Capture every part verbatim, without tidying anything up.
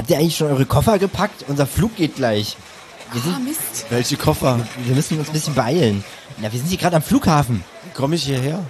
Habt ihr eigentlich schon eure Koffer gepackt? Unser Flug geht gleich. Wir sind, Ah, Mist. Welche Koffer? wir müssen uns ein bisschen beeilen. Na, wir sind hier gerade am Flughafen. Komme ich hierher?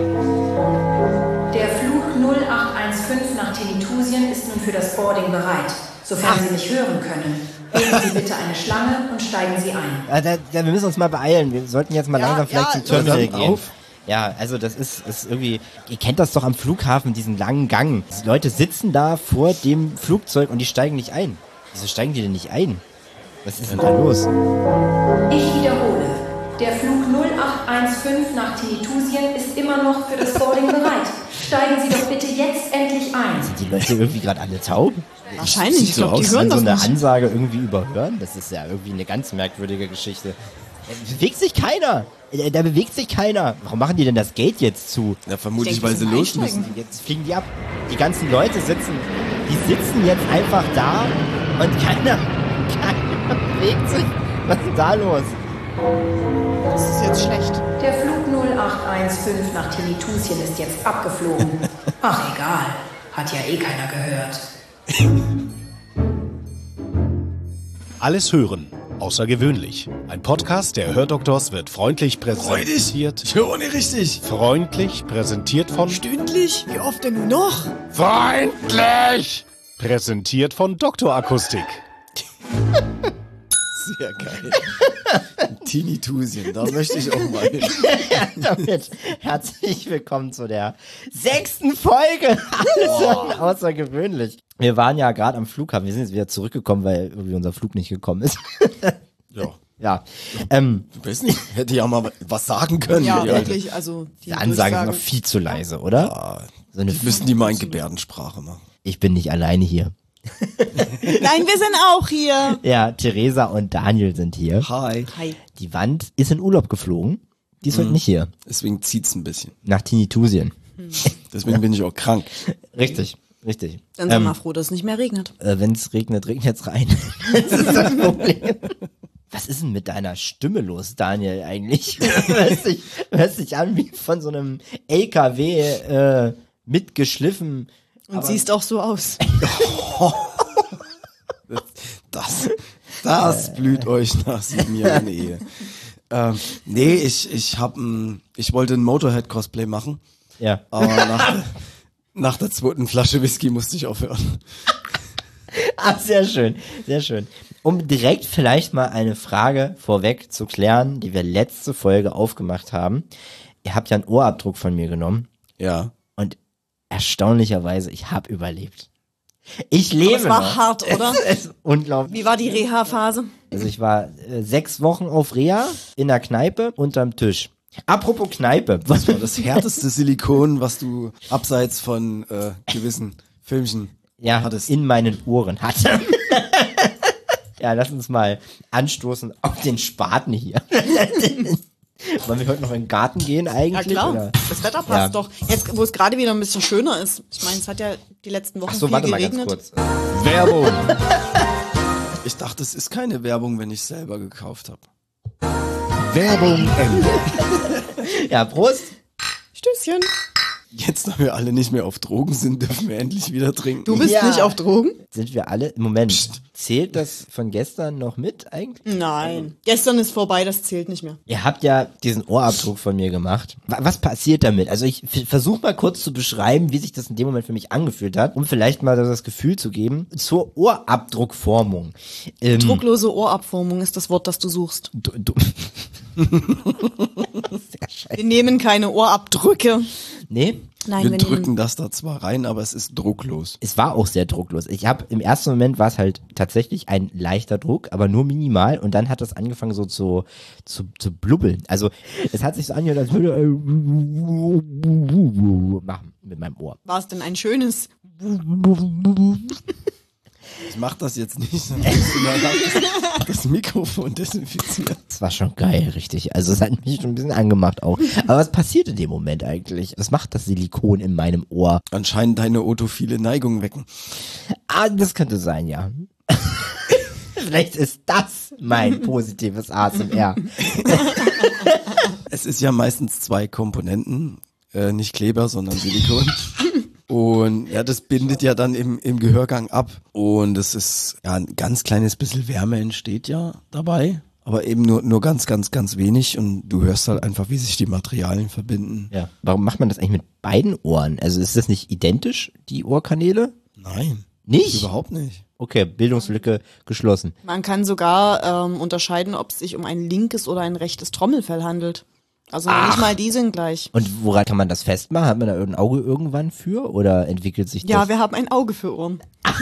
Der Flug null acht eins fünf nach Tenetusien ist nun für das Boarding bereit. Sofern Sie mich hören können, bilden Sie bitte eine Schlange und steigen Sie ein. Ja, da, da, wir müssen uns mal beeilen. Wir sollten jetzt mal Ja, langsam vielleicht ja, zum Terminal langsam gehen. auf. Ja, also das ist, ist irgendwie, ihr kennt das doch am Flughafen, diesen langen Gang. Die Leute sitzen da vor dem Flugzeug und die steigen nicht ein. Wieso steigen die denn nicht ein? Was ist denn da los? Ich wiederhole, der Flug null acht eins fünf nach Tenetusien ist immer noch für das Boarding bereit. Steigen Sie doch bitte jetzt endlich ein. Sind die Leute irgendwie gerade alle taub? Wahrscheinlich, ich glaube, die Kann hören so das eine nicht. Ansage irgendwie überhören? Das ist ja irgendwie eine ganz merkwürdige Geschichte. Da bewegt sich keiner. Da, da bewegt sich keiner. Warum machen die denn das Gate jetzt zu? Ja, vermutlich, Ich denke, weil sie die los einsteigen. müssen. Jetzt fliegen die ab. Die ganzen Leute sitzen, die sitzen jetzt einfach da und keiner, keiner bewegt sich. Was ist da los? Das ist jetzt schlecht. Der Flug null acht eins fünf nach Tenetusien ist jetzt abgeflogen. Ach egal, hat ja eh keiner gehört. Alles hören, außergewöhnlich. Ein Podcast der Hördoktors wird freundlich präsentiert. Ich höre nicht richtig. Freundlich präsentiert von... Stündlich? Wie oft denn nur noch? Freundlich! Präsentiert von Doktor Akustik. Sehr geil. Tenetusien, da möchte ich auch mal hin. Damit herzlich willkommen zu der sechsten Folge. Alles außergewöhnlich. Wir waren ja gerade am Flughafen. Wir sind jetzt wieder zurückgekommen, weil irgendwie unser Flug nicht gekommen ist. Ja, Ja. Ähm, ich weiß nicht, hätte ja mal was sagen können. Ja, die Alte. wirklich, also die die Ansagen sind Durchsagen- noch viel zu leise, oder? Ja, So eine müssen die mal in Gebärdensprache machen. Ich bin nicht alleine hier. Nein, wir sind auch hier. Ja, Theresa und Daniel sind hier. Hi. Hi. Die Wand ist in Urlaub geflogen. Die ist heute nicht hier. Deswegen zieht's ein bisschen. Nach Tenetusien. Deswegen bin ich auch krank. Richtig, richtig. Dann sei Ähm, mal froh, dass es nicht mehr regnet. Äh, wenn es regnet, regnet's rein. Das ist das Problem. Was ist denn mit deiner Stimme los, Daniel, eigentlich? Du hörst dich, hörst dich an wie von so einem L K W äh, mitgeschliffen. Und siehst auch so aus. Das, das blüht euch nach sieben Jahren Ehe. Ähm, nee, ich, ich hab ein, ich wollte ein Motorhead-Cosplay machen, Ja. aber nach, nach der zweiten Flasche Whisky musste ich aufhören. Ah, sehr schön, sehr schön. Um direkt vielleicht mal eine Frage vorweg zu klären, die wir letzte Folge aufgemacht haben. Ihr habt ja einen Ohrabdruck von mir genommen Ja. und erstaunlicherweise, ich habe überlebt. Ich lebe es war noch. hart, oder? Es ist unglaublich. Wie war die Reha-Phase? Also ich war äh, sechs Wochen auf Reha in der Kneipe unterm Tisch. Apropos Kneipe. Das war das härteste Silikon, was du abseits von äh, gewissen Filmchen ja, hattest. in meinen Ohren hatte. Ja, lass uns mal anstoßen auf den Spaten hier. Wollen wir heute noch in den Garten gehen Ja eigentlich? klar, Oder? das Wetter passt Ja. doch. Jetzt, wo es gerade wieder ein bisschen schöner ist. Ich meine, es hat ja die letzten Wochen Ach so, viel warte mal geregnet. ganz kurz. Werbung. Ich dachte, es ist keine Werbung, wenn ich selber gekauft habe. Werbung Ende. Ja, Prost. Stößchen. Jetzt, da wir alle nicht mehr auf Drogen sind, dürfen wir endlich wieder trinken. Du bist Ja. nicht auf Drogen? Sind wir alle, im Moment, zählt das von gestern noch mit eigentlich? Nein. Gestern ist vorbei, das zählt nicht mehr. Ihr habt ja diesen Ohrabdruck von mir gemacht. Wa- Was passiert damit? Also ich versuche mal kurz zu beschreiben, wie sich das in dem Moment für mich angefühlt hat, um vielleicht mal das Gefühl zu geben zur Ohrabdruckformung. Ähm, Drucklose Ohrabformung ist das Wort, das du suchst. du, du. Sehr scheiße. Wir nehmen keine Ohrabdrücke. Nee, Nein, wir wir drücken nehmen... das da zwar rein, aber es ist drucklos. es war auch sehr drucklos. Ich habe im ersten Moment war es halt tatsächlich ein leichter Druck, aber nur minimal und dann hat das angefangen so zu zu, zu blubbeln. Also es hat sich so angehört, als würde er machen mit meinem Ohr. War es denn ein schönes... Ich mach das jetzt nicht, sondern das, das Mikrofon desinfiziert. Das war schon geil, richtig. Also es hat mich schon ein bisschen angemacht auch. Aber was passiert in dem Moment eigentlich? Was macht das Silikon in meinem Ohr? Anscheinend deine otophile Neigung wecken. Ah, das könnte sein, ja. Vielleicht ist das mein positives A S M R. Es ist ja meistens zwei Komponenten, äh, nicht Kleber, sondern Silikon. Und ja, das bindet ja dann im, im Gehörgang ab. Und es ist, ja, ein ganz kleines bisschen Wärme entsteht ja dabei. Aber eben nur, nur ganz, ganz, ganz wenig. Und du hörst halt einfach, wie sich die Materialien verbinden. Ja. Warum macht man das eigentlich mit beiden Ohren? Also ist das nicht identisch, die Ohrkanäle? Nein. Nicht? Überhaupt nicht. Okay, Bildungslücke geschlossen. Man kann sogar ähm, unterscheiden, ob es sich um ein linkes oder ein rechtes Trommelfell handelt. Also noch nicht mal die sind gleich. Und woran kann man das festmachen? Hat man da ein Auge irgendwann für oder entwickelt sich das? Ja, wir haben ein Auge für Ohren.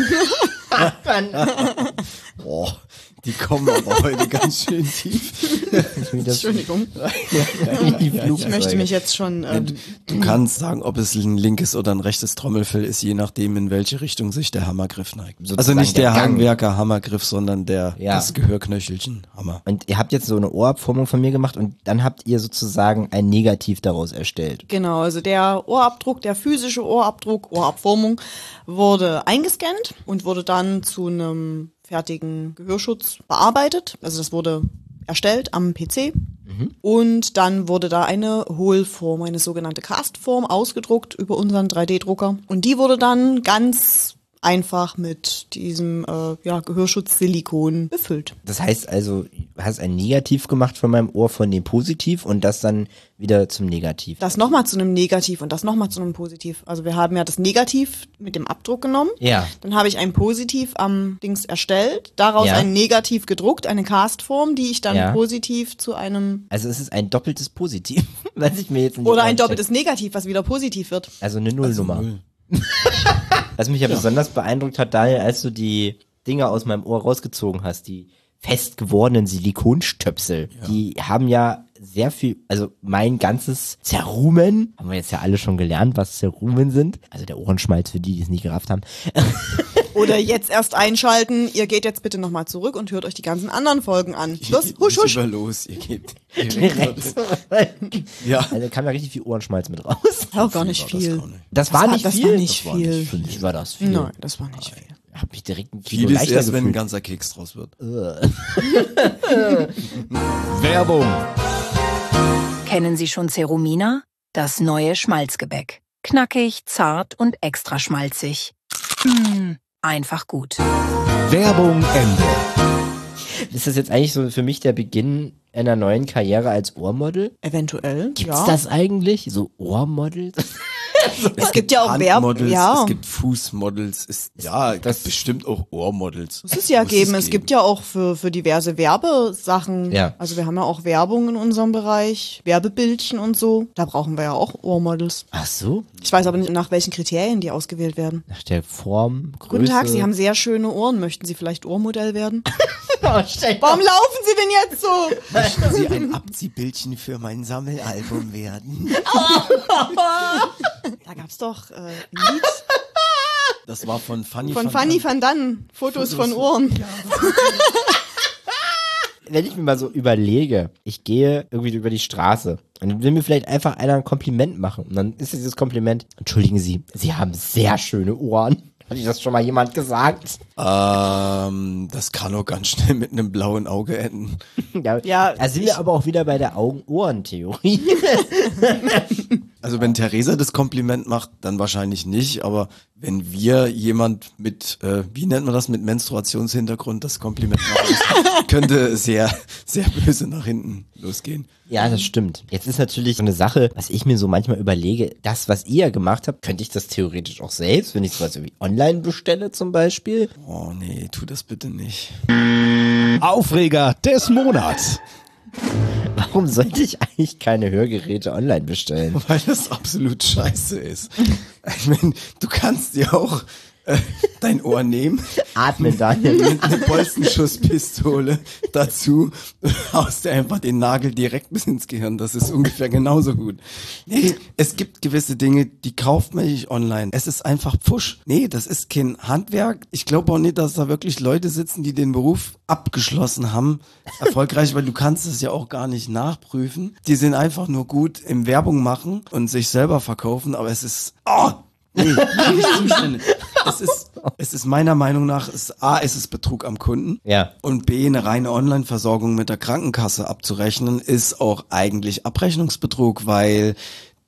Boah, die kommen aber heute ganz schön tief. Entschuldigung. Ich möchte mich jetzt schon... Ähm, Du kannst sagen, ob es ein linkes oder ein rechtes Trommelfell ist, je nachdem, in welche Richtung sich der Hammergriff neigt. Sozusagen Also nicht der, der Gang. Handwerker Hammergriff, sondern der Ja. das Gehörknöchelchen Hammer. Und ihr habt jetzt so eine Ohrabformung von mir gemacht und dann habt ihr sozusagen ein Negativ daraus erstellt. Genau, also der Ohrabdruck, der physische Ohrabdruck, Ohrabformung wurde eingescannt und wurde dann zu einem fertigen Gehörschutz bearbeitet. Also das wurde erstellt am P C. Und dann wurde da eine Hohlform, eine sogenannte Castform ausgedruckt über unseren drei D Drucker. Und die wurde dann ganz einfach mit diesem äh, ja, Gehörschutz Silikon befüllt. Das heißt also, du hast ein Negativ gemacht von meinem Ohr von dem Positiv und das dann wieder zum Negativ. Das nochmal zu einem Negativ und das nochmal zu einem Positiv. Also wir haben ja das Negativ mit dem Abdruck genommen. Ja. Dann habe ich ein Positiv am Dings erstellt, daraus Ja. ein Negativ gedruckt, eine Castform, die ich dann Ja. positiv zu einem... Also es ist ein doppeltes Positiv, was ich mir jetzt in die Oder Ohren ein stecke. doppeltes Negativ, was wieder positiv wird. Also eine Nullnummer. Null. Was mich ja, besonders beeindruckt hat, Daniel, als du die Dinger aus meinem Ohr rausgezogen hast, die fest gewordenen Silikonstöpsel, die haben ja sehr viel, also mein ganzes Zerumen, haben wir jetzt ja alle schon gelernt, was Zerumen sind, also der Ohrenschmalz für die, die es nicht gerafft haben. Oder jetzt erst einschalten, ihr geht jetzt bitte nochmal zurück und hört euch die ganzen anderen Folgen an. Los, husch, husch. Lieber los, ihr geht Direkt. Ja. Also kam da richtig viel Ohrenschmalz mit raus. Ja, gar nicht War das viel. gar nicht. Das war war- nicht das viel. war nicht Das war viel. nicht Für mich war das viel. Nein, das war nicht viel. Hab mich direkt ein Kilo Viel ist leichter erst, wenn ein gefühlt. ganzer Keks draus wird. Werbung. Kennen Sie schon Cerumina? Das neue Schmalzgebäck. Knackig, zart und extra schmalzig. Mmh, einfach gut. Werbung Ende. Ist das jetzt eigentlich so für mich der Beginn einer neuen Karriere als Ohrmodel? Eventuell, Gibt's ja. das eigentlich? So Ohrmodels? Es gibt ja auch Werbung, Handmodels, ja. es gibt Fußmodels, es, ja, es gibt bestimmt auch Ohrmodels. Muss es ja Muss geben. Es gibt ja auch für, für diverse Werbesachen. Ja. Also wir haben ja auch Werbung in unserem Bereich, Werbebildchen und so. Da brauchen wir ja auch Ohrmodels. Ach so? Ich weiß aber nicht, nach welchen Kriterien die ausgewählt werden. Nach der Form, Größe. Guten Tag, Sie haben sehr schöne Ohren. Möchten Sie vielleicht Ohrmodell werden? Oh, stell Warum laufen Sie denn jetzt so? Möchten Sie ein Abziehbildchen für mein Sammelalbum werden? Da gab's doch äh, ein Lied Das war von Fanny von van Fanny Dam. van Dann. Fotos von Ohren. Wenn ich mir mal so überlege, ich gehe irgendwie über die Straße und dann will mir vielleicht einfach einer ein Kompliment machen. Und dann ist dieses Kompliment, entschuldigen Sie, Sie haben sehr schöne Ohren. Hat ich das schon mal jemand gesagt? Ähm, das kann auch ganz schnell mit einem blauen Auge enden. Ja, Ja, da sind ich- wir aber auch wieder bei der Augen-Ohren-Theorie. Also wenn Theresa das Kompliment macht, dann wahrscheinlich nicht, aber wenn wir jemand mit, äh, wie nennt man das, mit Menstruationshintergrund das Kompliment machen, könnte sehr, sehr böse nach hinten losgehen. Ja, das stimmt. Jetzt ist natürlich so eine Sache, was ich mir so manchmal überlege, das, was ihr gemacht habt, könnte ich das theoretisch auch selbst, wenn ich sowas irgendwie online bestelle zum Beispiel. Oh nee, tu das bitte nicht. Aufreger des Monats. Warum sollte ich eigentlich keine Hörgeräte online bestellen? Weil das absolut scheiße ist. Ich meine, du kannst dir auch äh, dein Ohr nehmen, Atmen, Daniel. mit einer Bolzenschusspistole dazu, haust dir einfach den Nagel direkt bis ins Gehirn. Das ist ungefähr genauso gut. Nee, es gibt gewisse Dinge, die kauft man nicht online. Es ist einfach Pfusch. Nee, das ist kein Handwerk. Ich glaube auch nicht, dass da wirklich Leute sitzen, die den Beruf abgeschlossen haben, erfolgreich, weil du kannst es ja auch gar nicht nachprüfen. Die sind einfach nur gut im Werbung machen und sich selber verkaufen, aber es ist, oh, nee, nicht zuständig. Es ist, es ist meiner Meinung nach, es, A, es ist Betrug am Kunden. Ja. Und B, eine reine Online-Versorgung mit der Krankenkasse abzurechnen, ist auch eigentlich Abrechnungsbetrug, weil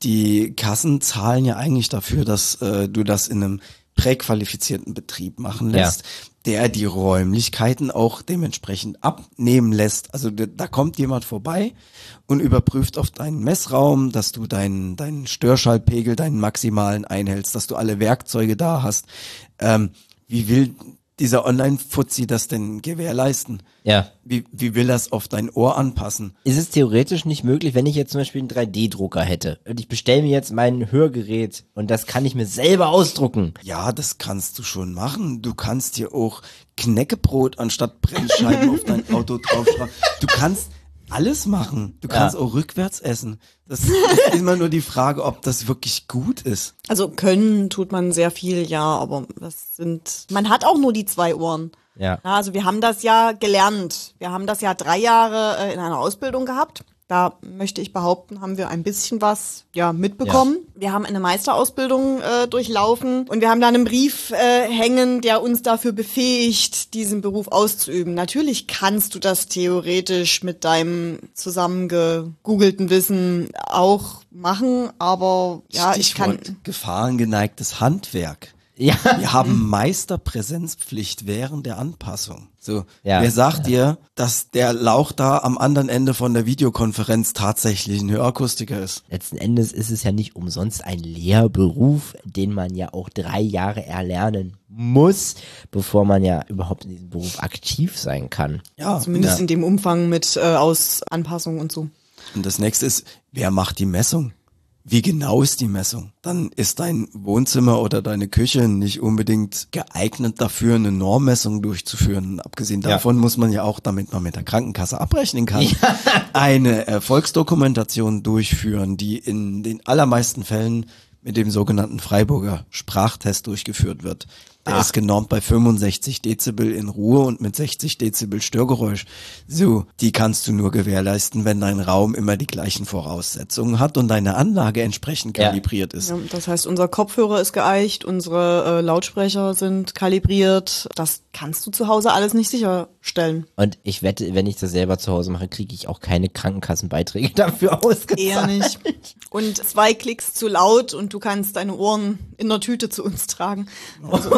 die Kassen zahlen ja eigentlich dafür, dass äh, du das in einem präqualifizierten Betrieb machen lässt, ja. der die Räumlichkeiten auch dementsprechend abnehmen lässt. Also da kommt jemand vorbei und überprüft auf deinen Messraum, dass du deinen deinen Störschallpegel, deinen maximalen einhältst, dass du alle Werkzeuge da hast. Ähm, wie will dieser Online-Fuzzi das denn gewährleisten? Ja. Wie, wie will das auf dein Ohr anpassen? Ist es theoretisch nicht möglich, wenn ich jetzt zum Beispiel einen drei D Drucker hätte und ich bestelle mir jetzt mein Hörgerät und das kann ich mir selber ausdrucken? Ja, das kannst du schon machen. Du kannst dir auch Knäckebrot anstatt Brennscheiben auf dein Auto draufschreiben. Du kannst alles machen. Du kannst ja. auch rückwärts essen. Das ist immer nur die Frage, ob das wirklich gut ist. Also können tut man sehr viel, ja, aber das sind, man hat auch nur die zwei Ohren. Ja. Ja, also wir haben das ja gelernt. Wir haben das ja drei Jahre äh, in einer Ausbildung gehabt. Da möchte ich behaupten, haben wir ein bisschen was ja mitbekommen. Ja. Wir haben eine Meisterausbildung äh, durchlaufen und wir haben da einen Brief äh, hängen, der uns dafür befähigt, diesen Beruf auszuüben. Natürlich kannst du das theoretisch mit deinem zusammengegoogelten Wissen auch machen, aber ja, Stichwort ich kann... gefahrengeneigtes Handwerk. Ja. Wir haben Meisterpräsenzpflicht während der Anpassung. So, ja. wer sagt dir, dass der Lauch da am anderen Ende von der Videokonferenz tatsächlich ein Hörakustiker ist? Letzten Endes ist es ja nicht umsonst ein Lehrberuf, den man ja auch drei Jahre erlernen muss, bevor man ja überhaupt in diesem Beruf aktiv sein kann. Ja, zumindest ja. in dem Umfang mit äh, aus Anpassung und so. Und das nächste ist, wer macht die Messung? Wie genau ist die Messung? Dann ist dein Wohnzimmer oder deine Küche nicht unbedingt geeignet dafür, eine Normmessung durchzuführen. Abgesehen davon ja. muss man ja auch, damit man mit der Krankenkasse abrechnen kann, ja. eine Erfolgsdokumentation durchführen, die in den allermeisten Fällen mit dem sogenannten Freiburger Sprachtest durchgeführt wird. Der ah. ist genormt bei fünfundsechzig Dezibel in Ruhe und mit sechzig Dezibel Störgeräusch. So, die kannst du nur gewährleisten, wenn dein Raum immer die gleichen Voraussetzungen hat und deine Anlage entsprechend kalibriert ja. ist. Ja, das heißt, unser Kopfhörer ist geeicht, unsere äh, Lautsprecher sind kalibriert. Das kannst du zu Hause alles nicht sicherstellen. Und ich wette, wenn ich das selber zu Hause mache, kriege ich auch keine Krankenkassenbeiträge dafür ausgezahlt. Eher nicht. Und zwei Klicks zu laut und du kannst deine Ohren in der Tüte zu uns tragen. Also,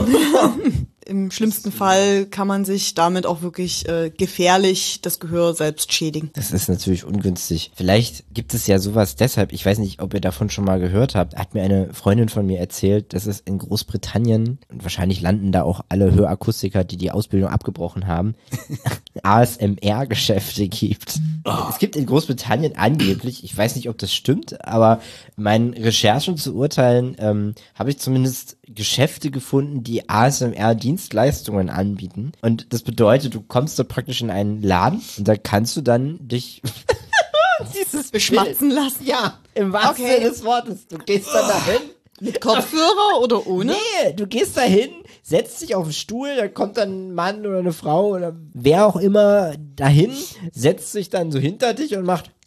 im schlimmsten Fall kann man sich damit auch wirklich äh, gefährlich das Gehör selbst schädigen. Das ist natürlich ungünstig. Vielleicht gibt es ja sowas deshalb, ich weiß nicht, ob ihr davon schon mal gehört habt, hat mir eine Freundin von mir erzählt, dass es in Großbritannien, und wahrscheinlich landen da auch alle Hörakustiker, die die Ausbildung abgebrochen haben, A S M R-Geschäfte gibt. Oh. Es gibt in Großbritannien angeblich, ich weiß nicht, ob das stimmt, aber meinen Recherchen zu urteilen, ähm, habe ich zumindest Geschäfte gefunden, die A S M R-Dienstleistungen anbieten. Und das bedeutet, du kommst da praktisch in einen Laden und da kannst du dann dich dieses beschmatzen lassen. Ja, im wahrsten Sinne des Wortes. Du gehst dann dahin. Mit Kopfhörer oder ohne? Nee, du gehst dahin, setzt dich auf den Stuhl, da kommt dann ein Mann oder eine Frau oder wer auch immer dahin, setzt sich dann so hinter dich und macht.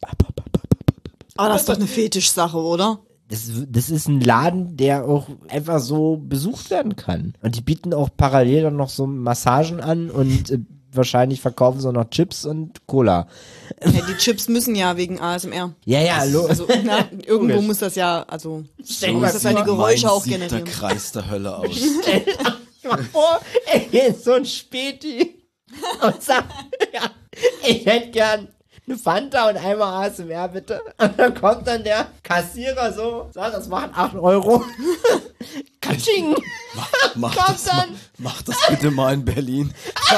Aber das ist doch eine Fetischsache, oder? Das, das ist ein Laden, der auch einfach so besucht werden kann. Und die bieten auch parallel dann noch so Massagen an und äh, wahrscheinlich verkaufen sie auch noch Chips und Cola. Ja, die Chips müssen ja wegen A S M R. Ja, ja, hallo. Also, na, irgendwo muss das ja, also so muss das seine Geräusche auch generieren. generieren. Der Kreis der Hölle aus. Stell dir mal vor, er geht so ein Späti und sagt, ja, ich hätte gern eine Fanta und einmal A S M R bitte. Und dann kommt dann der Kassierer so, sagt, das machen acht Euro. Katsching. Mach, mach, das mal, mach das bitte mal in Berlin.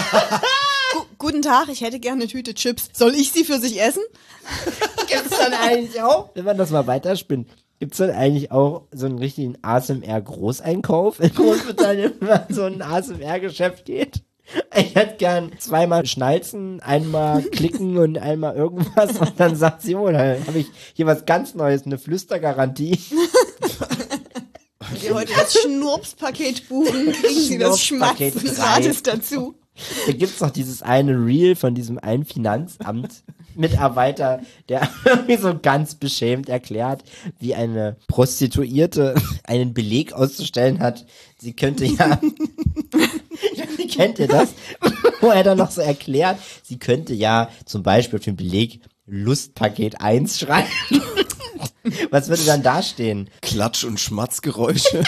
Gu- Guten Tag, ich hätte gerne eine Tüte Chips. Soll ich sie für sich essen? Gibt's dann eigentlich auch, wenn man das mal weiterspinnt, gibt's dann eigentlich auch so einen richtigen A S M R-Großeinkauf in Großbritannien, wenn man so ein A S M R-Geschäft geht? Ich hätte gern zweimal schnalzen, einmal klicken und einmal irgendwas und dann sagt sie, oh, dann habe ich hier was ganz Neues, eine Flüstergarantie. Wenn Sie heute das Schnurps-Paket buchen, kriegen Sie das Schnurps-Paket Schmatzen gratis dazu. Da gibt's doch dieses eine Reel von diesem einen Finanzamt-Mitarbeiter, der irgendwie so ganz beschämt erklärt, wie eine Prostituierte einen Beleg auszustellen hat. Sie könnte ja, kennt ihr das? Wo er dann noch so erklärt, sie könnte ja zum Beispiel auf dem Beleg Lustpaket eins schreiben. Was würde dann da stehen? Klatsch- und Schmatzgeräusche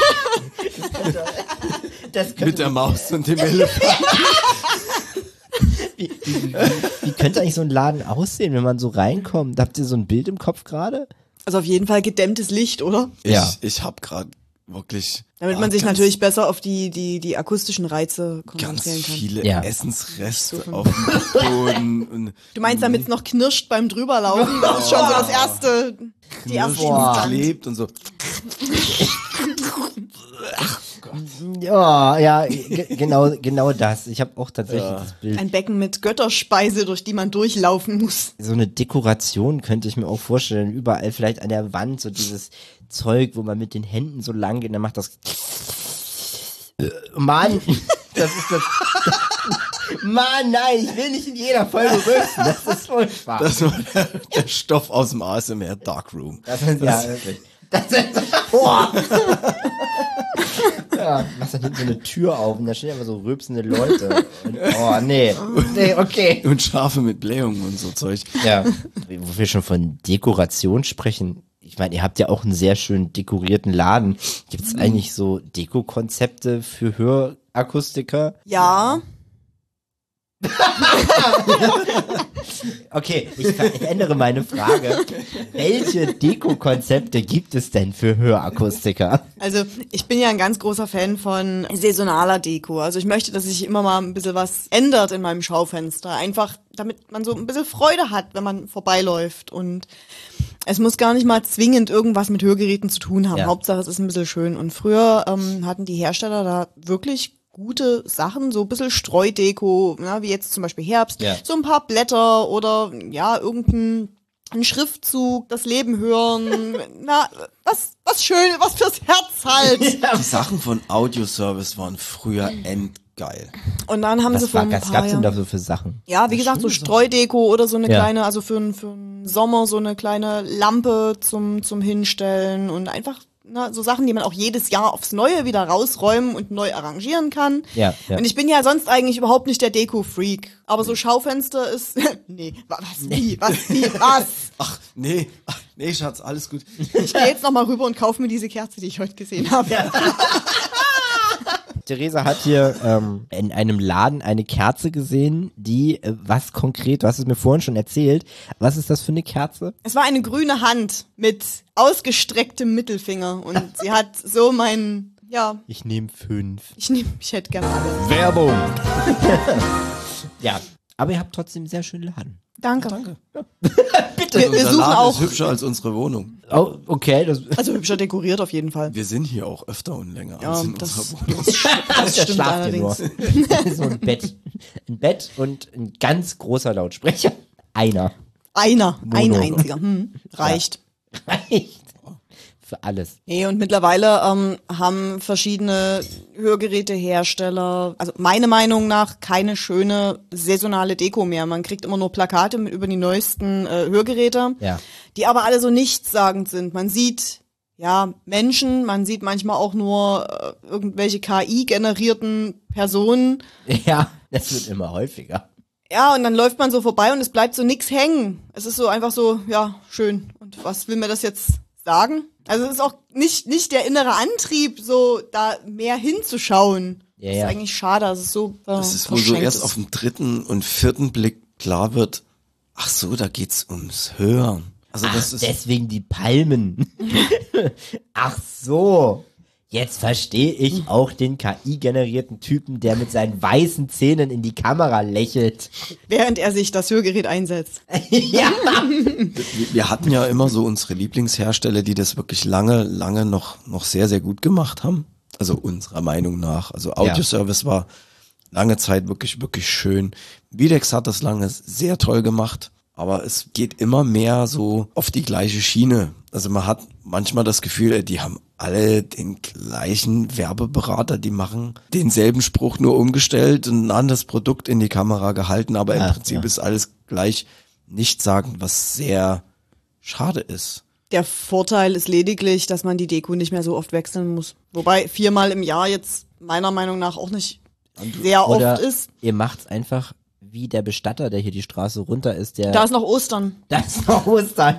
Das mit könnte, der Maus und dem Elefanten. wie, wie, wie, wie könnte eigentlich so ein Laden aussehen, wenn man so reinkommt? Habt ihr so ein Bild im Kopf gerade? Also auf jeden Fall gedämmtes Licht, oder? Ich, Ja. ich habe gerade wirklich Damit ja, man sich ganz, natürlich besser auf die, die, die akustischen Reize ganz konzentrieren kann. viele Ja. Essensreste So auf dem Boden. Und Du meinst, damit es noch knirscht beim drüberlaufen? Das ist schon so das erste, die erste Boah. Instanz. klebt und so. Ja, ja, ge- genau, genau das. Ich habe auch tatsächlich das Bild. Ein Becken mit Götterspeise, durch die man durchlaufen muss. So eine Dekoration könnte ich mir auch vorstellen. Überall vielleicht an der Wand so dieses Zeug, wo man mit den Händen so lang geht und dann macht das. Mann, das ist das. Mann, nein, ich will nicht in jeder Folge rülpsen. Das ist furchtbar. Das war der, der Stoff aus dem A S M R Darkroom. Das ist ja wirklich. Das ist, boah. Ja, machst dann hinten so eine Tür auf und da stehen einfach so rülpsende Leute. Und, oh, nee. Nee, okay. Und Schafe mit Blähungen und so Zeug. Ja, wo wir schon von Dekoration sprechen. Ich meine, ihr habt ja auch einen sehr schön dekorierten Laden. Gibt es eigentlich so Dekokonzepte für Hörakustiker? Ja, Okay, ich, ich ändere meine Frage. Welche Dekokonzepte gibt es denn für Hörakustiker? also ich bin ja ein ganz großer Fan von saisonaler Deko. Also ich möchte, dass sich immer mal ein bisschen was ändert in meinem Schaufenster. Einfach, damit man so ein bisschen Freude hat, wenn man vorbeiläuft. Und es muss gar nicht mal zwingend irgendwas mit Hörgeräten zu tun haben. Ja. Hauptsache, es ist ein bisschen schön. Und früher ähm, hatten die Hersteller da wirklich gute Sachen, so ein bisschen Streudeko, na, wie jetzt zum Beispiel Herbst, Ja. so ein paar Blätter oder ja, irgendein ein Schriftzug, das Leben hören, na, was, was schön, was fürs Herz halt. Die Sachen von Audioservice waren früher endgeil. Und dann haben sie Was, vor war, ein was paar gab's denn Jahren, da so für Sachen? ja, wie gesagt, so Streudeko oder so eine Ja. kleine, also für, einen- für einen Sommer so eine kleine Lampe zum, zum Hinstellen und einfach, na, so Sachen, die man auch jedes Jahr aufs Neue wieder rausräumen und neu arrangieren kann. Ja, ja. Und ich bin ja sonst eigentlich überhaupt nicht der Deko-Freak. Aber so Schaufenster ist, nee, wa- was, wie, was, wie, was? Ach, nee, ach, nee, Schatz, alles gut. Ich gehe jetzt nochmal rüber und kaufe mir diese Kerze, die ich heute gesehen habe. Theresa hat hier ähm, in einem Laden eine Kerze gesehen, die, äh, was konkret, du hast es mir vorhin schon erzählt, was ist das für eine Kerze? Es war eine grüne Hand mit ausgestrecktem Mittelfinger und sie hat so meinen, ja, Ich nehme fünf. ich nehme, ich hätte gerne alle. Werbung. Ja, aber ihr habt trotzdem einen sehr schönen Laden. Danke. Danke. Bitte. Wir, wir Unser suchen Laden auch, ist hübscher als unsere Wohnung. Oh, okay, das, also hübscher dekoriert auf jeden Fall. Wir sind hier auch öfter und länger Ja, als in das, unserer Wohnung. das, das da stimmt schlaft ihr nur. allerdings. So ein Bett. Ein Bett und ein ganz großer Lautsprecher. Einer. Einer, ein Mono. einziger, hm, reicht. Reicht. Für alles. Nee, und mittlerweile ähm, haben verschiedene Hörgerätehersteller, also meiner Meinung nach, keine schöne saisonale Deko mehr. Man kriegt immer nur Plakate mit, über die neuesten äh, Hörgeräte, Ja. die aber alle so nichtssagend sind. Man sieht ja Menschen, man sieht manchmal auch nur äh, irgendwelche K I-generierten Personen. Ja, das wird immer häufiger. Ja, und dann läuft man so vorbei und es bleibt so nix hängen. Es ist so einfach so, ja, schön. Und was will mir das jetzt sagen? Also es ist auch nicht nicht der innere Antrieb, so da mehr hinzuschauen. Ja, Das ja. ist eigentlich schade, dass es so äh, Das ist, wo so verschenkt erst ist. auf dem dritten und vierten Blick klar wird, ach so, da geht's ums Hören. Also Ach, das ist, deswegen die Palmen. Ach so. Jetzt verstehe ich auch den K I-generierten Typen, der mit seinen weißen Zähnen in die Kamera lächelt. Während er sich das Hörgerät einsetzt. Ja. wir, wir hatten ja immer so unsere Lieblingshersteller, die das wirklich lange, lange noch, noch sehr, sehr gut gemacht haben. Also unserer Meinung nach. Also Audioservice war lange Zeit wirklich, wirklich schön. Videx hat das lange sehr toll gemacht. Aber es geht immer mehr so auf die gleiche Schiene. Also man hat manchmal das Gefühl, die haben alle den gleichen Werbeberater, die machen denselben Spruch nur umgestellt und ein anderes Produkt in die Kamera gehalten, aber im Ach, Prinzip ja. ist alles gleich nichtssagend, was sehr schade ist. Der Vorteil ist lediglich, dass man die Deko nicht mehr so oft wechseln muss. Wobei viermal im Jahr jetzt meiner Meinung nach auch nicht sehr Oder oft ist. ihr macht's einfach wie der Bestatter, der hier die Straße runter ist, der Da ist noch Ostern. das ist noch Ostern.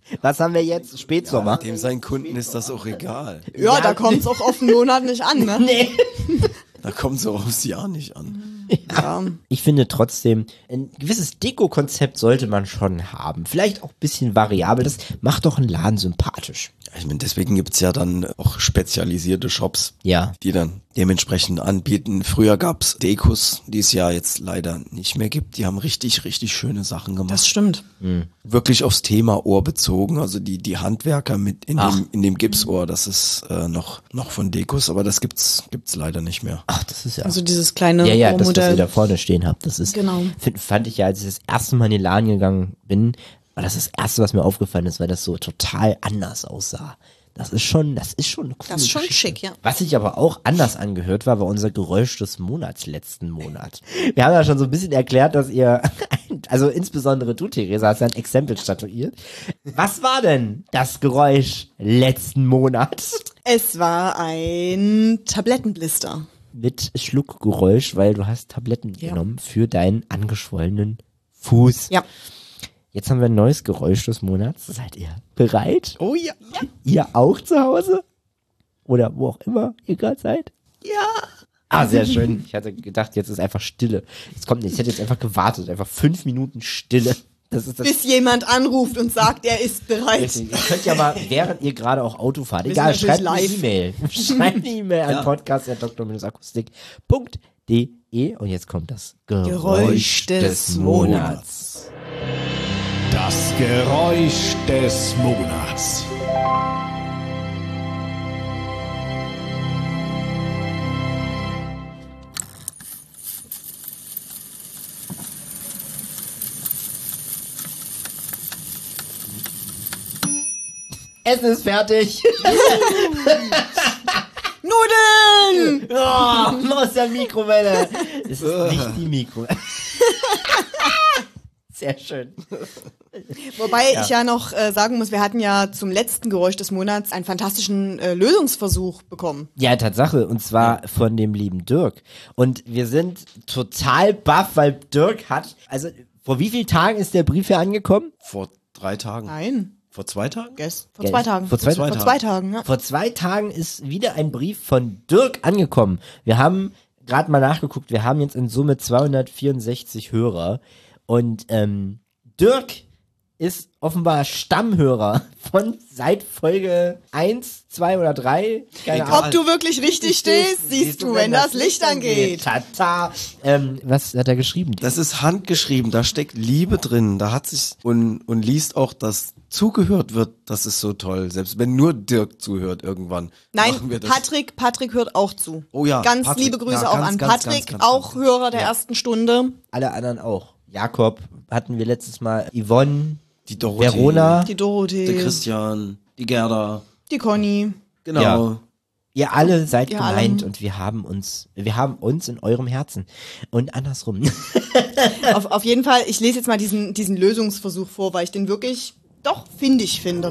Was haben wir jetzt? Spätsommer? Dem seinen Kunden ist das auch egal. Ja, Ja. da kommt es auch auf den Monat nicht an, ne? Nee. Da kommt so aufs Jahr nicht an. Ja. Ich finde trotzdem, ein gewisses Deko-Konzept sollte man schon haben. Vielleicht auch ein bisschen variabel. Das macht doch einen Laden sympathisch. Ich meine, deswegen gibt's ja dann auch spezialisierte Shops, Ja. die dann dementsprechend anbieten. Früher gab's Dekos, die es ja jetzt leider nicht mehr gibt. Die haben richtig, richtig schöne Sachen gemacht. Das stimmt. Wirklich aufs Thema Ohr bezogen. Also die die Handwerker mit in Ach. dem in dem Gipsohr, das ist äh, noch noch von Dekos, aber das gibt's gibt's leider nicht mehr. Ach, das ist ja... Also dieses kleine ja, ja, das, was Ohrmodell. ihr da vorne stehen habt. Das ist, Genau. find, fand ich ja, als ich das erste Mal in den Laden gegangen bin, war das das erste, was mir aufgefallen ist, weil das so total anders aussah. Das ist schon, das ist schon eine coole Das ist schon Geschichte. schick, ja. Was sich aber auch anders angehört war, war unser Geräusch des Monats letzten Monat. Wir haben ja schon so ein bisschen erklärt, dass ihr, also insbesondere du, Theresa, hast ja ein Exempel statuiert. Was war denn das Geräusch letzten Monat? Es war ein Tablettenblister. Mit Schluckgeräusch, weil du hast Tabletten Ja. genommen für deinen angeschwollenen Fuß. Ja. Jetzt haben wir ein neues Geräusch des Monats. Seid ihr bereit? Oh ja. Ihr auch zu Hause? Oder wo auch immer ihr gerade seid? Ja. Ah, sehr schön. Ich hatte gedacht, jetzt ist einfach Stille. Jetzt kommt nicht. Ich hätte jetzt einfach gewartet. Einfach fünf Minuten Stille. Das ist das. Bis jemand anruft und sagt, er ist bereit. Ihr könnt ja mal, während ihr gerade auch Auto fahrt, Wir egal, sind schreibt natürlich eine E-Mail. Schreibt eine E-Mail an podcast at doktor akustik punkt de und jetzt kommt das Geräusch, Geräusch des, des Monats. Das Geräusch des Monats. Essen ist fertig. Nudeln! Oh, aus der Mikrowelle. Es ist nicht die Mikrowelle. Sehr schön. Wobei ich ja noch äh, sagen muss, wir hatten ja zum letzten Geräusch des Monats einen fantastischen äh, Lösungsversuch bekommen. Ja, Tatsache. Und zwar von dem lieben Dirk. Und wir sind total baff, weil Dirk hat, also vor wie vielen Tagen ist der Brief hier angekommen? Vor drei Tagen. Nein. Vor zwei Tagen? Guess. Vor Guess. zwei Tagen. Vor zwei- vor Tagen. zwei Tagen, ja. Vor zwei Tagen ist wieder ein Brief von Dirk angekommen. Wir haben gerade mal nachgeguckt, wir haben jetzt in Summe zweihundertvierundsechzig Hörer. Und ähm, Dirk ist offenbar Stammhörer von seit Folge eins, zwei oder drei. Keine Egal. Ob du wirklich richtig stehst, siehst du, wenn das Licht angeht. Tata. Ähm, was hat er geschrieben? Das ist handgeschrieben, da steckt Liebe drin, da hat sich und und liest auch, dass zugehört wird, das ist so toll. Selbst wenn nur Dirk zuhört irgendwann. Nein, machen wir das. Patrick, Patrick hört auch zu. Oh ja, Ganz Patrick. liebe Grüße Ja, auch ganz, an ganz, Patrick, ganz, ganz, auch ganz. Hörer der ersten Stunde. Alle anderen auch. Jakob hatten wir letztes Mal. Yvonne, Die Dorothee, Verona. Die Dorothee, der Christian, die Gerda. die Conny. Genau. Ja. Ihr alle seid Ihr gemeint alle. und wir haben uns, wir haben uns in eurem Herzen. Und andersrum. auf, auf jeden Fall, ich lese jetzt mal diesen, diesen Lösungsversuch vor, weil ich den wirklich doch findig finde.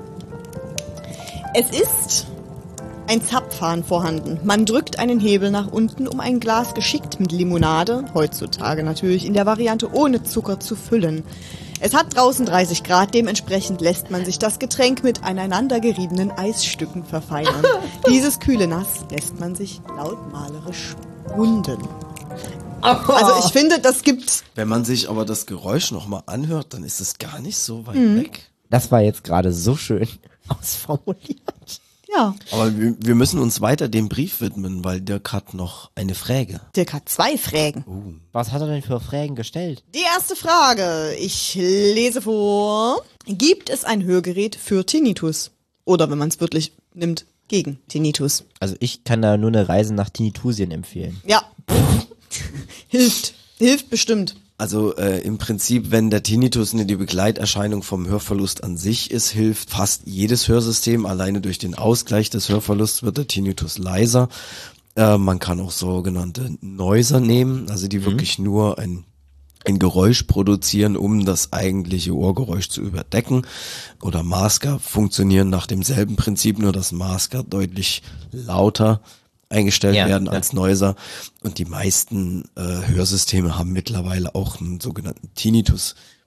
Es ist ein Zapfhahn vorhanden. Man drückt einen Hebel nach unten, um ein Glas geschickt mit Limonade, heutzutage natürlich in der Variante ohne Zucker, zu füllen. Es hat draußen dreißig Grad, dementsprechend lässt man sich das Getränk mit aneinandergeriebenen Eisstücken verfeinern. Dieses kühle Nass lässt man sich lautmalerisch wunden. Also ich finde, das gibt... Wenn man sich aber das Geräusch nochmal anhört, dann ist es gar nicht so weit Mhm. weg. Das war jetzt gerade so schön ausformuliert. Ja, Aber wir, wir müssen uns weiter dem Brief widmen, weil Dirk hat noch eine Frage. Dirk hat zwei Fragen. Was hat er denn für Fragen gestellt? Die erste Frage, ich lese vor. Gibt es ein Hörgerät für Tinnitus? Oder wenn man es wirklich nimmt, gegen Tinnitus? Also ich kann da nur eine Reise nach Tinnitusien empfehlen. Ja, hilft, hilft bestimmt. Also äh, im Prinzip, wenn der Tinnitus eine die Begleiterscheinung vom Hörverlust an sich ist, hilft fast jedes Hörsystem. Alleine durch den Ausgleich des Hörverlusts wird der Tinnitus leiser. Äh, man kann auch sogenannte Noiser nehmen, also die wirklich nur ein ein Geräusch produzieren, um das eigentliche Ohrgeräusch zu überdecken. Oder Masker funktionieren nach demselben Prinzip, nur dass Masker deutlich lauter eingestellt Ja, werden ja. als Noiser. Und die meisten äh, Hörsysteme haben mittlerweile auch einen sogenannten Tinnitus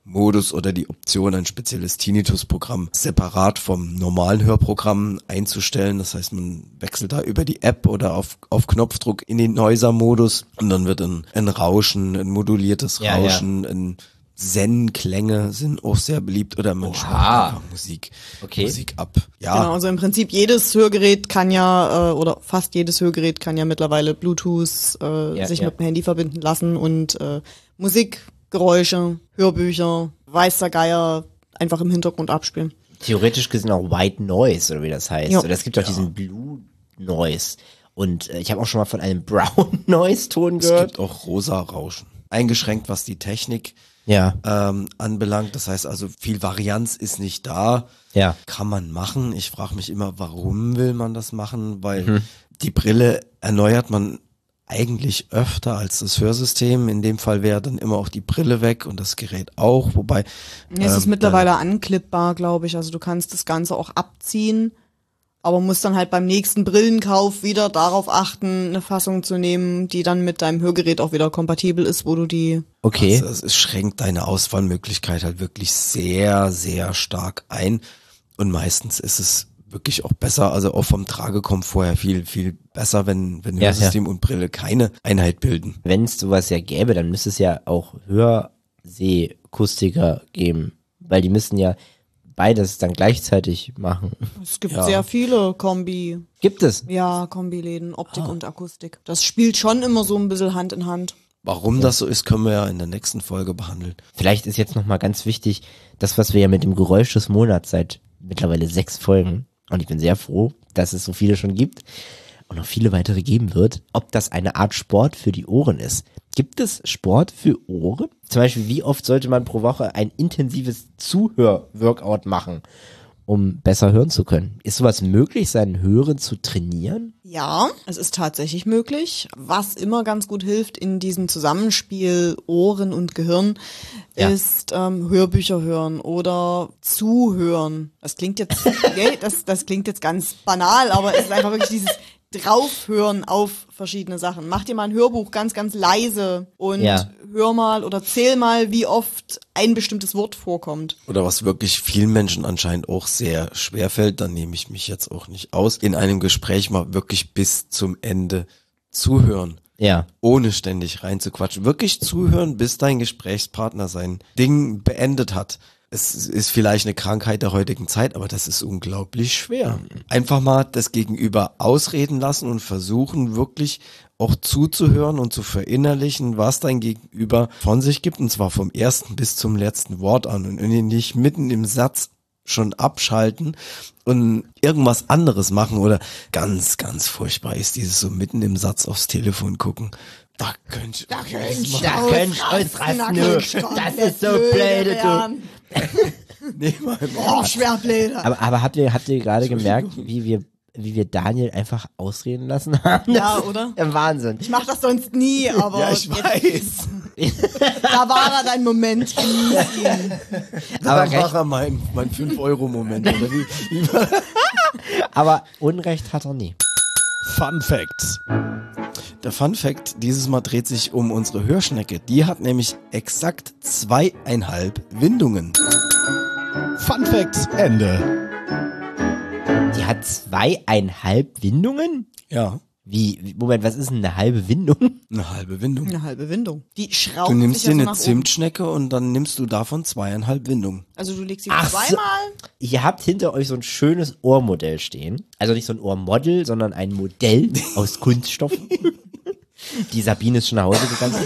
Modus oder die Option, ein spezielles Tinnitus-Programm separat vom normalen Hörprogramm einzustellen. Das heißt, man wechselt da über die App oder auf, auf Knopfdruck in den Noiser-Modus und dann wird ein, ein Rauschen, ein moduliertes Ja, Rauschen, ja. ein Zen-Klänge sind auch sehr beliebt oder man spielt einfach Musik, Okay. Musik ab. Ja, Genau, also im Prinzip jedes Hörgerät kann ja, äh, oder fast jedes Hörgerät kann ja mittlerweile Bluetooth äh, Ja, sich ja. mit dem Handy verbinden lassen und äh, Musik, Geräusche, Hörbücher, weiß der Geier einfach im Hintergrund abspielen. Theoretisch gesehen auch White Noise, oder wie das heißt. Ja. Oder es gibt auch diesen Blue Noise. Und äh, ich habe auch schon mal von einem Brown Noise Ton es gehört. gibt auch rosa Rauschen. Eingeschränkt, was die Technik Ja, ähm, anbelangt. Das heißt also, viel Varianz ist nicht da. ja. Kann man machen. Ich frage mich immer, warum will man das machen? Weil Mhm. die Brille erneuert man eigentlich öfter als das Hörsystem. In dem Fall wäre dann immer auch die Brille weg und das Gerät auch. Wobei Es ist ähm, mittlerweile anklippbar, glaube ich. Also du kannst das Ganze auch abziehen, aber musst dann halt beim nächsten Brillenkauf wieder darauf achten, eine Fassung zu nehmen, die dann mit deinem Hörgerät auch wieder kompatibel ist, wo du die... Okay. Also, es schränkt deine Auswahlmöglichkeit halt wirklich sehr, sehr stark ein. Und meistens ist es wirklich auch besser, also auch vom Tragekomfort her viel, viel besser, wenn, wenn Ja, Hörsystem und Brille keine Einheit bilden. Wenn es sowas ja gäbe, dann müsste es ja auch Hörsehkustiker geben. Weil die müssen ja beides dann gleichzeitig machen. Es gibt Ja. sehr viele Kombi... Gibt es? Ja, Kombiläden, Optik und Akustik. Das spielt schon immer so ein bisschen Hand in Hand. Warum das so ist, können wir ja in der nächsten Folge behandeln. Vielleicht ist jetzt nochmal ganz wichtig, das, was wir ja mit dem Geräusch des Monats seit mittlerweile sechs Folgen, und ich bin sehr froh, dass es so viele schon gibt und noch viele weitere geben wird, ob das eine Art Sport für die Ohren ist. Gibt es Sport für Ohren? Zum Beispiel, wie oft sollte man pro Woche ein intensives Zuhör-Workout machen, um besser hören zu können? Ist sowas möglich, sein Hören zu trainieren? Ja, es ist tatsächlich möglich. Was immer ganz gut hilft in diesem Zusammenspiel Ohren und Gehirn, Ja. ist ähm, Hörbücher hören oder zuhören. Das klingt jetzt, okay, das, das klingt jetzt ganz banal, aber es ist einfach wirklich dieses Draufhören auf verschiedene Sachen. Mach dir mal ein Hörbuch ganz, ganz leise und Ja. hör mal oder zähl mal, wie oft ein bestimmtes Wort vorkommt. Oder was wirklich vielen Menschen anscheinend auch sehr schwer fällt, da nehme ich mich jetzt auch nicht aus, in einem Gespräch mal wirklich bis zum Ende zuhören. Ja. Ohne ständig reinzuquatschen. Wirklich zuhören, bis dein Gesprächspartner sein Ding beendet hat. Es ist vielleicht eine Krankheit der heutigen Zeit, aber das ist unglaublich schwer. Einfach mal das Gegenüber ausreden lassen und versuchen wirklich auch zuzuhören und zu verinnerlichen, was dein Gegenüber von sich gibt, und zwar vom ersten bis zum letzten Wort an, und nicht mitten im Satz schon abschalten und irgendwas anderes machen. Oder ganz, ganz furchtbar ist dieses so mitten im Satz aufs Telefon gucken. Da könnt ihr, Da könnt ihr Da könnt ihr ausrasten, du. Das ist so blöde, du. nee, Mann. Oh, schwer blöde. Aber, aber habt ihr, habt ihr gerade gemerkt, wie wir, wie wir Daniel einfach ausreden lassen haben? Ja, Das oder? ist ja Wahnsinn. Ich mach das sonst nie, aber Ja, ich jetzt, weiß. da war er dein Moment. Genieß ihn. Da Aber war recht- er mein, mein fünf Euro Moment. Oder wie, wie Aber Unrecht hat er nie. Fun Facts. Der Fun Fact dieses Mal dreht sich um unsere Hörschnecke. Die hat nämlich exakt zweieinhalb Windungen. Fun Facts Ende. Die hat zweieinhalb Windungen? Ja, Wie, wie- Moment, was ist denn eine halbe Windung? eine halbe Windung. Eine halbe Windung. Die schraubt Du nimmst sich dir ja so eine nach oben. Zimtschnecke und dann nimmst du davon zweieinhalb Windungen. Also du legst sie Ach so. zweimal. Ihr habt hinter euch so ein schönes Ohrmodell stehen. Also nicht so ein Ohrmodell, sondern ein Modell aus Kunststoff. Die Sabine ist schon nach Hause gegangen.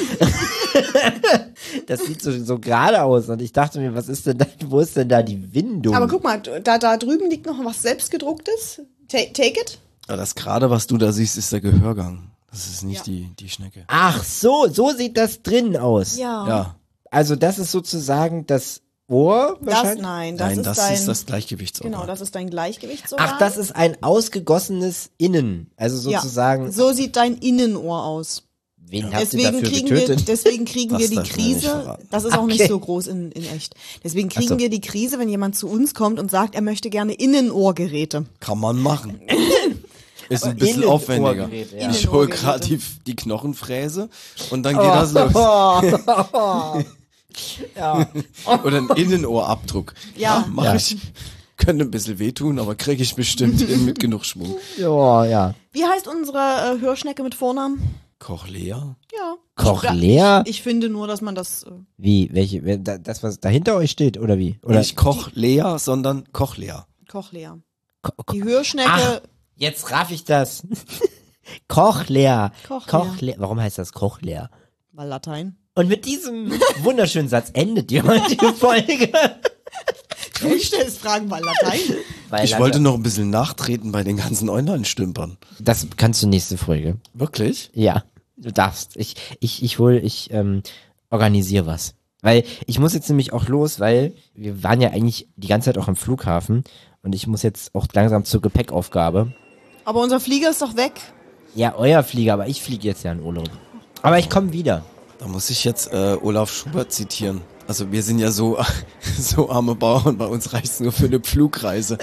Das sieht so, so gerade aus. Und ich dachte mir, was ist denn da, wo ist denn da die Windung? Aber guck mal, da, da drüben liegt noch was selbstgedrucktes. Ta take it. Ja, das gerade, was du da siehst, ist der Gehörgang. Das ist nicht Ja. die, die Schnecke. Ach so, so sieht das drin aus. Ja. Ja, Also das ist sozusagen das Ohr Das, wahrscheinlich? nein, das nein, ist das dein, ist das Gleichgewichtsorgan. genau, das ist dein Gleichgewichtsorgan. Ach, das ist ein ausgegossenes Innen. Also ja. sozusagen, So sieht dein Innenohr aus. wen habt ihr Deswegen dafür kriegen, wir, getötet? deswegen kriegen Das wir die darf man nicht Krise, verraten. das ist auch Okay. nicht so groß in, in echt. Deswegen kriegen Ach so. wir die Krise, wenn jemand zu uns kommt und sagt, er möchte gerne Innenohrgeräte. Kann man machen. Ist ein bisschen aufwendiger. Innenohrgeräte, ja. Ich hole Innenohrgeräte. gerade die, die Knochenfräse und dann geht das los. Ja. Oder ein Innenohrabdruck. Ja. mach Ja. ich. Könnte ein bisschen wehtun, aber kriege ich bestimmt hin mit genug Schwung. Ja, ja. Wie heißt unsere äh, Hörschnecke mit Vornamen? Cochlea? Ja. Cochlea? Ich, ich finde nur, dass man das... Äh, Wie? Welche? wer- da- Das, was da hinter euch steht, oder wie? Oder Nicht Cochlea, sondern Cochlea. Cochlea. Ko- Ko- Die Hörschnecke... Ach, jetzt raff ich das. Cochlea. Cochlea. Cochlea. Warum heißt das Cochlea? Weil Latein. Und mit diesem wunderschönen Satz endet die heutige Folge. Du stellst Fragen, weil Latein. Weil Ich also- wollte noch ein bisschen nachtreten bei den ganzen Online-Stümpern. Das kannst du nächste Folge. Wirklich? Ja, du darfst. Ich, ich, ich hol, ich ähm, organisiere was. Weil ich muss jetzt nämlich auch los, weil wir waren ja eigentlich die ganze Zeit auch am Flughafen und ich muss jetzt auch langsam zur Gepäckaufgabe. Aber unser Flieger ist doch weg. Ja, euer Flieger, aber ich fliege jetzt ja in Urlaub. Aber ich komme wieder. Da muss ich jetzt äh, Olaf Schubert zitieren. Also wir sind ja so, so arme Bauern, bei uns reicht's nur für eine Flugreise.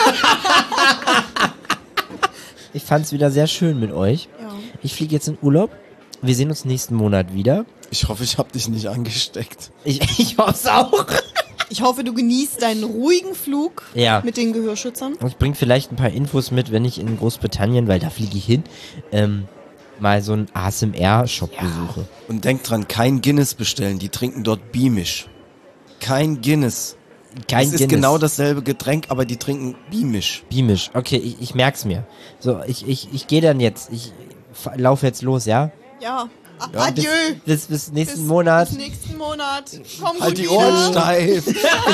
Ich fand's wieder sehr schön mit euch. Ja. Ich fliege jetzt in Urlaub. Wir sehen uns nächsten Monat wieder. Ich hoffe, ich habe dich nicht angesteckt. Ich, ich hoffe auch. Ich hoffe, du genießt deinen ruhigen Flug Ja. mit den Gehörschützern. Ich bringe vielleicht ein paar Infos mit, wenn ich in Großbritannien, weil da fliege ich hin, ähm, mal so einen A S M R-Shop besuche. Und denk dran, kein Guinness bestellen, die trinken dort Beamish. Kein Guinness. Kein Es ist Guinness. genau dasselbe Getränk, aber die trinken Beamish. Beamish. Okay, ich, ich merk's mir. So, ich, ich, ich gehe dann jetzt. Ich f- laufe jetzt los, ja? Ja. A- Ja, Adieu. Bis, bis nächsten Bis, Monat. Bis nächsten Monat. Komm Halt gut die wieder. Ohren steif.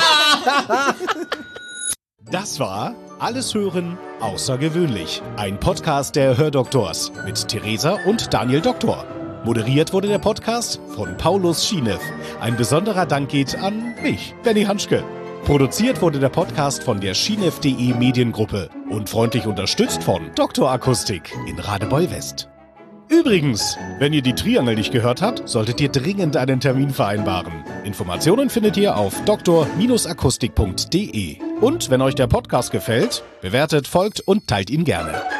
Das war Alles hören, außergewöhnlich. Ein Podcast der Hördoktors mit Theresa und Daniel Doktor. Moderiert wurde der Podcast von Paulus Schienew. Ein besonderer Dank geht an mich, Benny Hanschke. Produziert wurde der Podcast von der schienew punkt de Mediengruppe und freundlich unterstützt von Doktor Akustik in Radebeul West. Übrigens, wenn ihr die Triangel nicht gehört habt, solltet ihr dringend einen Termin vereinbaren. Informationen findet ihr auf doktor akustik punkt de. Und wenn euch der Podcast gefällt, bewertet, folgt und teilt ihn gerne.